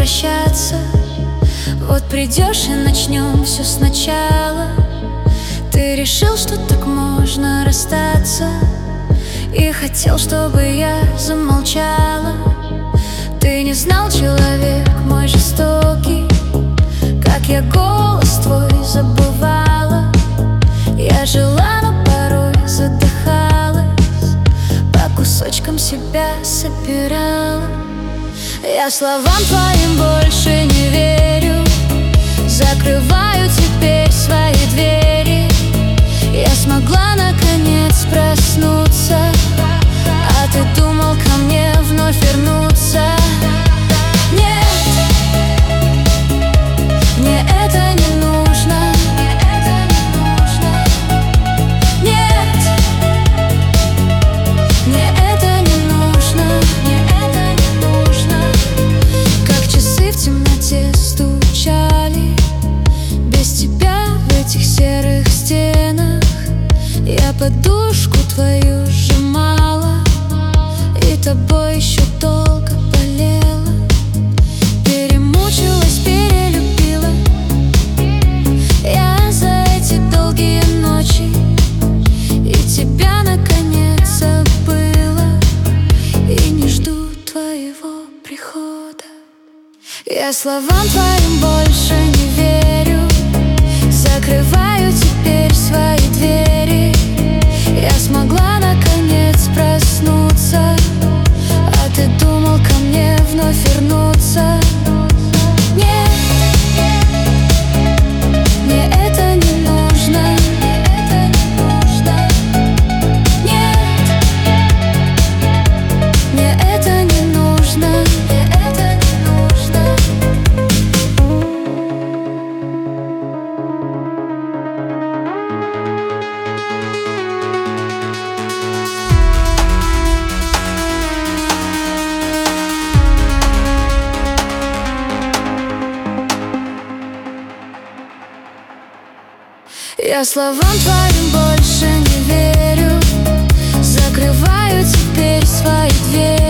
возвращаться. Вот придешь и начнем все сначала. Ты решил, что так можно расстаться, и хотел, чтобы я замолчала. Ты не знал, человек мой жестокий, как я голос твой забывала. Я жила, но порой задыхалась, по кусочкам себя собирала. Я словам твоим больше не верю, закрываю теперь свои двери. Я смогла наконец проснуться, а ты думал ко мне вновь вернуться. Нет, мне это не нужно. Нет, мне это не нужно. Мне это не нужно. Как часы в темноте стучали, без тебя в этих серых стенах. Я подушку твою сжимала, и тобой еще долго болела. Перемучилась, перелюбила я за эти долгие ночи, и тебя наконец забыла, и не жду твоего прихода. Я словам твоим больше не верю, закрываю теперь свои двери. Я смогла наконец проснуться, а ты думал ко мне вновь вернуться. Нет, мне это не нужно. Нет, мне это не нужно. Мне это не нужно. Я словам твоим больше не верю, закрываю теперь свои двери.